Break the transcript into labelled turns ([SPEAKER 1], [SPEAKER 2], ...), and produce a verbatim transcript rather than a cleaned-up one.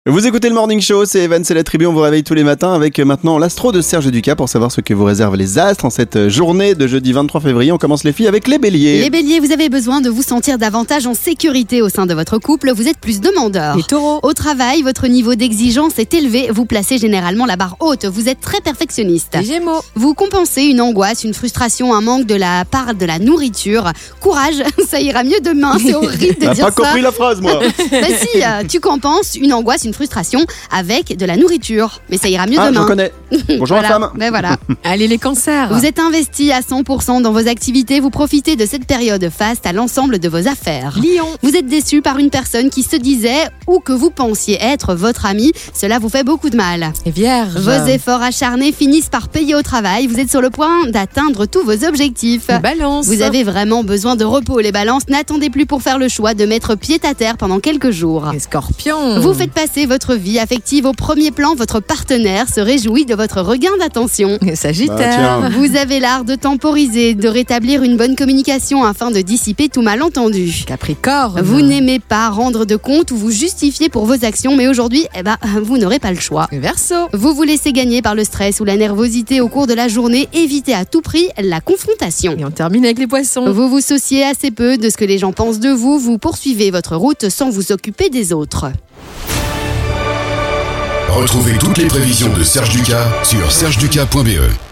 [SPEAKER 1] Vous écoutez le Morning Show, c'est Evan, c'est la tribu, on vous réveille tous les matins avec maintenant l'astro de Serge Ducas pour savoir ce que vous réservent les astres en cette journée de jeudi vingt-trois février. On commence les filles avec les béliers.
[SPEAKER 2] Les béliers, vous avez besoin de vous sentir davantage en sécurité au sein de votre couple, vous êtes plus demandeurs.
[SPEAKER 3] Les taureaux.
[SPEAKER 2] Au travail, votre niveau d'exigence est élevé, vous placez généralement la barre haute, vous êtes très perfectionniste.
[SPEAKER 3] Les gémeaux.
[SPEAKER 2] Vous compensez une angoisse, une frustration, un manque de la part de la nourriture. Courage, ça ira mieux demain, c'est horrible de
[SPEAKER 1] T'as
[SPEAKER 2] dire
[SPEAKER 1] pas
[SPEAKER 2] ça.
[SPEAKER 1] compris la phrase, moi.
[SPEAKER 2] Bah si, euh, tu compenses une angoisse, une frustration avec de la nourriture. Mais ça ira mieux
[SPEAKER 1] Ah,
[SPEAKER 2] demain.
[SPEAKER 1] j'en connais. Bonjour
[SPEAKER 2] Voilà.
[SPEAKER 1] la femme.
[SPEAKER 2] Ben voilà.
[SPEAKER 3] Allez, les cancers.
[SPEAKER 2] Vous êtes investi à cent pour cent dans vos activités, vous profitez de cette période faste à l'ensemble de vos affaires.
[SPEAKER 3] Lion.
[SPEAKER 2] Vous êtes déçu par une personne qui se disait ou que vous pensiez être votre ami, cela vous fait beaucoup de mal.
[SPEAKER 3] Les vierges.
[SPEAKER 2] Vos efforts acharnés finissent par payer au travail, vous êtes sur le point d'atteindre tous vos objectifs.
[SPEAKER 3] Les balances.
[SPEAKER 2] Vous avez vraiment besoin de repos, les balances, n'attendez plus pour faire le choix de mettre pied à terre pendant quelques jours.
[SPEAKER 3] Les scorpions.
[SPEAKER 2] Vous faites passer votre vie affective au premier plan, votre partenaire se réjouit de votre regain d'attention.
[SPEAKER 3] Les sagittaires.
[SPEAKER 1] Bah, tiens.
[SPEAKER 2] Vous avez l'art de temporiser, de rétablir une bonne communication afin de dissiper tout malentendu.
[SPEAKER 3] Capricorne.
[SPEAKER 2] Vous n'aimez pas rendre de compte ou vous justifier pour vos actions, mais aujourd'hui, eh ben, vous n'aurez pas le choix.
[SPEAKER 3] Les Verseaux.
[SPEAKER 2] Vous vous laissez gagner par le stress ou la nervosité au cours de la journée, évitez à tout prix la confrontation.
[SPEAKER 3] Et on termine avec les poissons.
[SPEAKER 2] Vous vous souciez assez peu de ce que les gens pensent de vous, vous poursuivez votre route sans vous occuper des autres.
[SPEAKER 4] Retrouvez toutes les prévisions de Serge Ducas sur serge ducas point b e.